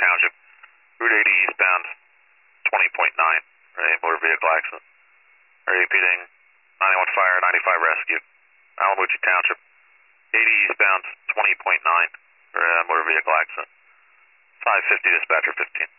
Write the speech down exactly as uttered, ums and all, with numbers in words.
Township. Route eighty eastbound, twenty point nine. Right, motor vehicle accident. Repeating, ninety-one fire, ninety-five rescue. Alamucci Township. eighty eastbound, twenty point nine. Uh, motor vehicle accident. five fifty dispatcher fifteen.